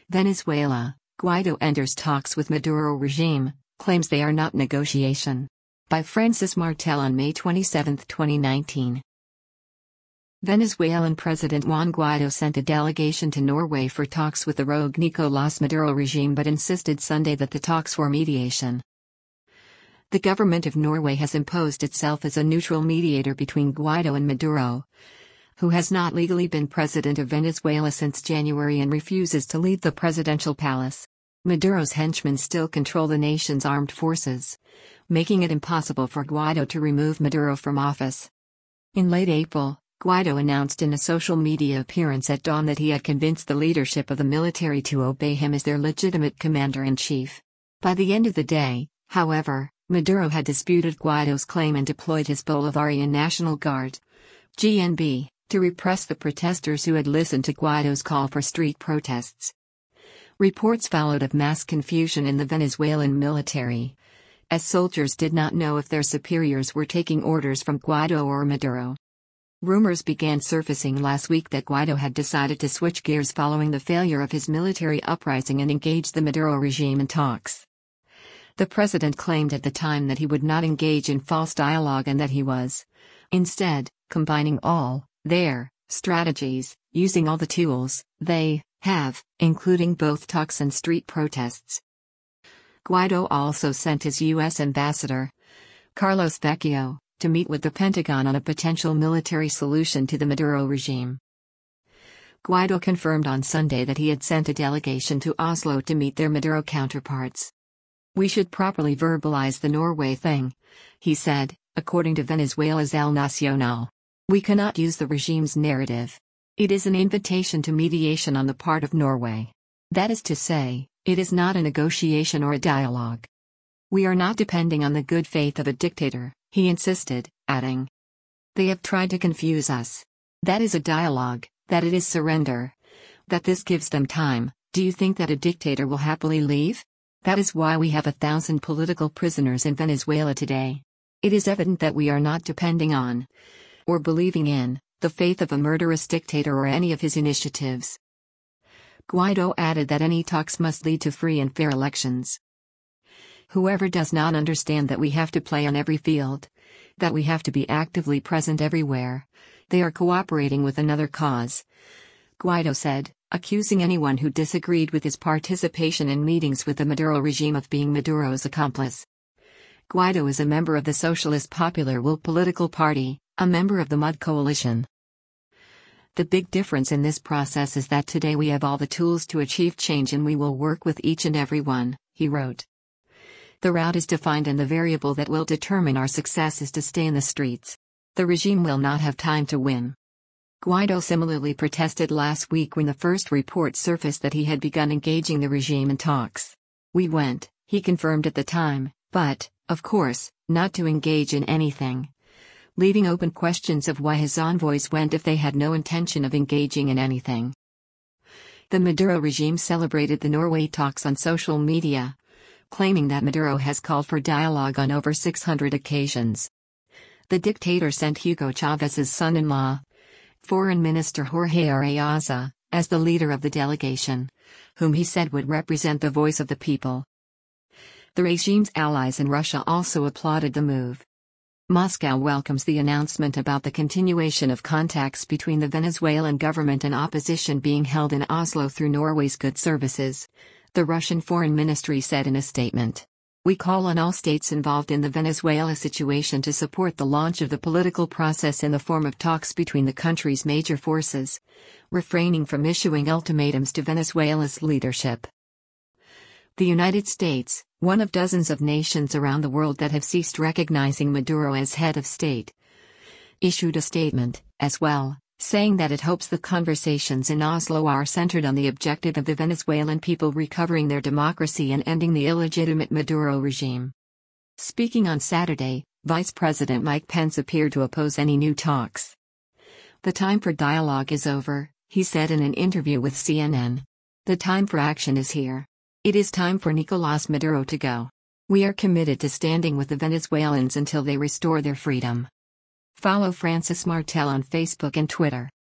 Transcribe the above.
Venezuela, Guaido enters talks with Maduro regime, claims they are not negotiation. By Francis Martel on May 27, 2019. Venezuelan President Juan Guaido sent a delegation to Norway for talks with the rogue Nicolás Maduro regime but insisted Sunday that the talks were mediation. The government of Norway has imposed itself as a neutral mediator between Guaido and Maduro, who has not legally been president of Venezuela since January and refuses to leave the presidential palace. Maduro's henchmen still control the nation's armed forces, making it impossible for Guaido to remove Maduro from office. In late April, Guaido announced in a social media appearance at dawn that he had convinced the leadership of the military to obey him as their legitimate commander-in-chief. By the end of the day, however, Maduro had disputed Guaido's claim and deployed his Bolivarian National Guard, GNB, to repress the protesters who had listened to Guaido's call for street protests. Reports followed of mass confusion in the Venezuelan military, as soldiers did not know if their superiors were taking orders from Guaido or Maduro. Rumors began surfacing last week that Guaido had decided to switch gears following the failure of his military uprising and engage the Maduro regime in talks. The president claimed at the time that he would not engage in false dialogue and that he was, instead, combining all their strategies, using all the tools they have, including both talks and street protests. Guaido also sent his U.S. ambassador, Carlos Vecchio, to meet with the Pentagon on a potential military solution to the Maduro regime. Guaido confirmed on Sunday that he had sent a delegation to Oslo to meet their Maduro counterparts. "We should properly verbalize the Norway thing," he said, according to Venezuela's El Nacional. "We cannot use the regime's narrative. It is an invitation to mediation on the part of Norway. That is to say, it is not a negotiation or a dialogue. We are not depending on the good faith of a dictator," he insisted, adding. "They have tried to confuse us. That is a dialogue, that it is surrender. That this gives them time. Do you think that a dictator will happily leave? That is why we have 1,000 political prisoners in Venezuela today. It is evident that we are not depending on, or believing in, the faith of a murderous dictator or any of his initiatives." Guaido added that any talks must lead to free and fair elections. "Whoever does not understand that we have to play on every field, that we have to be actively present everywhere, they are cooperating with another cause," Guaido said, accusing anyone who disagreed with his participation in meetings with the Maduro regime of being Maduro's accomplice. Guaido is a member of the Socialist Popular Will political party, a member of the MUD coalition. "The big difference in this process is that today we have all the tools to achieve change and we will work with each and every one," he wrote. "The route is defined and the variable that will determine our success is to stay in the streets. The regime will not have time to win." Guaido similarly protested last week when the first report surfaced that he had begun engaging the regime in talks. "We went," he confirmed at the time, "but, of course, not to engage in anything," leaving open questions of why his envoys went if they had no intention of engaging in anything. The Maduro regime celebrated the Norway talks on social media, claiming that Maduro has called for dialogue on over 600 occasions. The dictator sent Hugo Chávez's son-in-law, Foreign Minister Jorge Arreaza, as the leader of the delegation, whom he said would represent the voice of the people. The regime's allies in Russia also applauded the move. Moscow welcomes the announcement about the continuation of contacts between the Venezuelan government and opposition being held in Oslo through Norway's Good Services, the Russian Foreign Ministry said in a statement. "We call on all states involved in the Venezuela situation to support the launch of the political process in the form of talks between the country's major forces, refraining from issuing ultimatums to Venezuela's leadership." The United States, one of dozens of nations around the world that have ceased recognizing Maduro as head of state, issued a statement, as well, saying that it hopes the conversations in Oslo are centered on the objective of the Venezuelan people recovering their democracy and ending the illegitimate Maduro regime. Speaking on Saturday, Vice President Mike Pence appeared to oppose any new talks. "The time for dialogue is over," he said in an interview with CNN. "The time for action is here. It is time for Nicolás Maduro to go. We are committed to standing with the Venezuelans until they restore their freedom." Follow Francis Martel on Facebook and Twitter.